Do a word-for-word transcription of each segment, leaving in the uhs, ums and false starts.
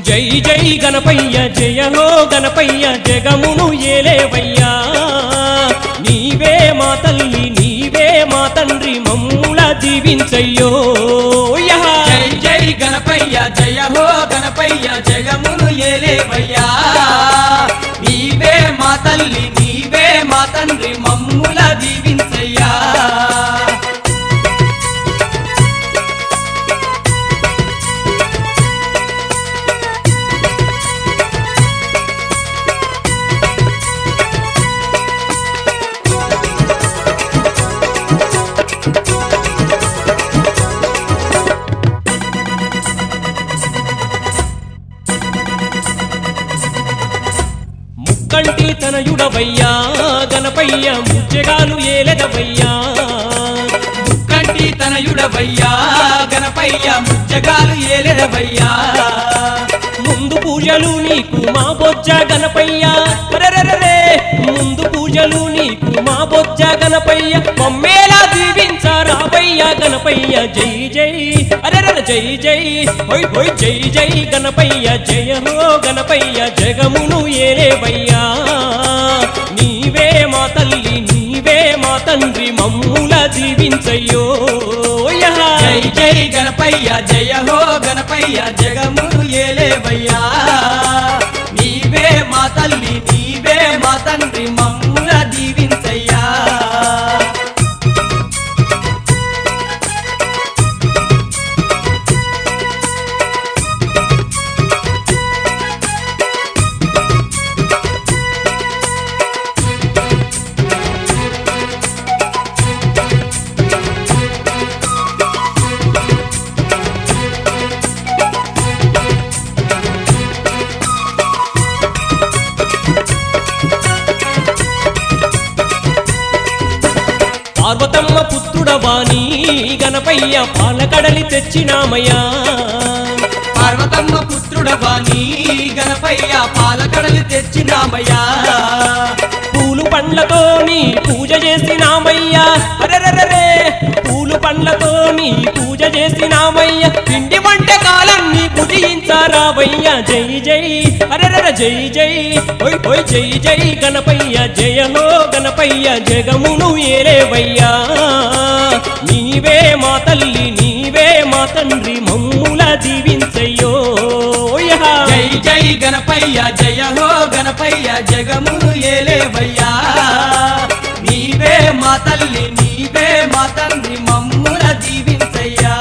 జై జై గణపయ్య జయ హో గణపయ్య జగమును ఏలేవయ్యా నీవే మా తల్లి నీవే మా తండ్రి మమ్ముల దీవించయ్యో జై జై గణపయ్య జయ హో గణపయ్య జగమును ఏలేవయ్యా నీవే మా తల్లి నీవే మా తండ్రి మమ్ముల దీవించయ్యా కంటి తనయుడవయ్యా గణపయ్య ముజ్జగాలు ఏలెదవయ్యా కంటి తనయుడవయ్యా గణపయ్య ముజ్జగాలు ఏలెదవయ్యా ముందు పూజలు నీకు మా బొజ్జ గణపయ్య అరెరెరెరే ముందు పూజలు నీకు మా బొజ్జ గణపయ్య మమ్మేలా దీవించారావయ్య గణపయ్య జై జై అరెరెర జై జై హోయ్ హోయ్ జై జై గణపయ్య జయ హో గణపయ్య జగమును ఏలేవయ్యా నీవే మా తల్లి నీవే మా తండ్రి మమ్ముల దీవించయ్యో జై జై గణపయ్య జయ హో గణపయ్య జగమును ఏలేవయ్యా నీవే మా తల్లి నీవే మా తండ్రి మమ్ముల దీవించయ్యా పార్వతమ్మ పుత్రుడవాణి గణపయ్య పాలకడలి తెచ్చినామయ్యా పార్వతమ్మ పుత్రుడవాణి గణపయ్య పాలకడలి తెచ్చినామయ్యా పూలు పండ్లతో నీ పూజ చేసినామయ్యా అరెరెరెరే పూలు పండ్లతో నీ పూజ చేసినామయ్య పిండి వంటకాలన్నీ పుజించారావయ్యా జై జై అరెరెర జై జై ఓయ్ ఓయ్ జై జై గణపయ్య జయ హో గణపయ్య జగమును ఏలేవయ్యా నీవే మా తల్లి నీవే మా తండ్రి మమ్ముల దీవించయ్యో జై జై గణపయ్య జయ హో గణపయ్య జగమును ఏలేవయ్యా నీవే మా తల్లి నీవే మా తండ్రి మమ్ముల దీవించయ్యా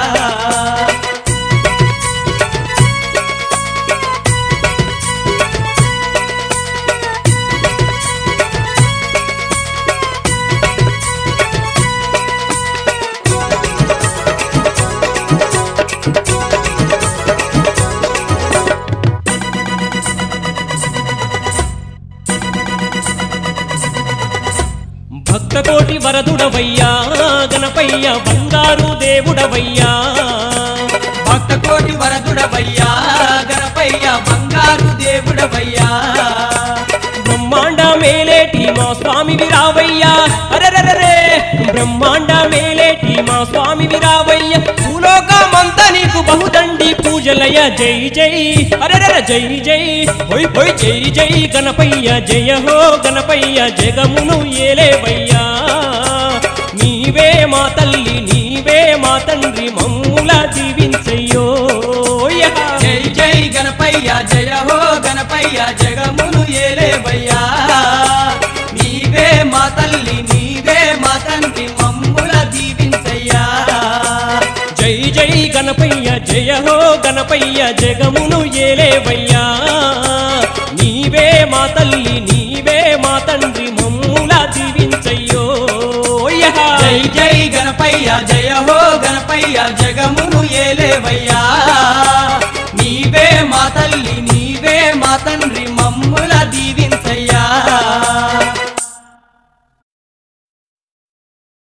భక్తకోటి వరదుడవయ్యా గణపయ్య బంగారు దేవుడవయ్యా భక్తకోటి వరదుడవయ్యా గణపయ్య బంగారు దేవుడవయ్యా బ్రహ్మాండ మేలేటి మా స్వామి విరావయ్యా అరెరెరెరే బ్రహ్మాండ మేలేటి మా స్వామి విరావయ్య భూలోకమంతా నీకు బహుదండి పూజలయ జై జై అరెరెర జై జై హోయ్ హోయ్ జై జై గణపయ్య జయ హో గణపయ్య జగమును ఏలేవయ్యా నీవే మా తల్లి నీవే మా తండ్రి మమ్ముల దీవించయ్యో జై జై గణపయ్య జయ హో గణపయ్య జగమును ఏలేవయ్యా నీవే మా తల్లి నీవే మా తండ్రి మమ్ముల దీవించయ్యా జై జై గణపయ్య జయ హో గణపయ్య జగమును ఏలేవయ్యా నీవే మా తల్లి నీవే మా తండ్రి మమ్ముల దీవించయ్యో జై జై గణపయ్య జయ హో గణపయ్య జగమును ఏలేవయ్యా నీవే మా తల్లి నీవే మా తండ్రి మమ్ముల దీవి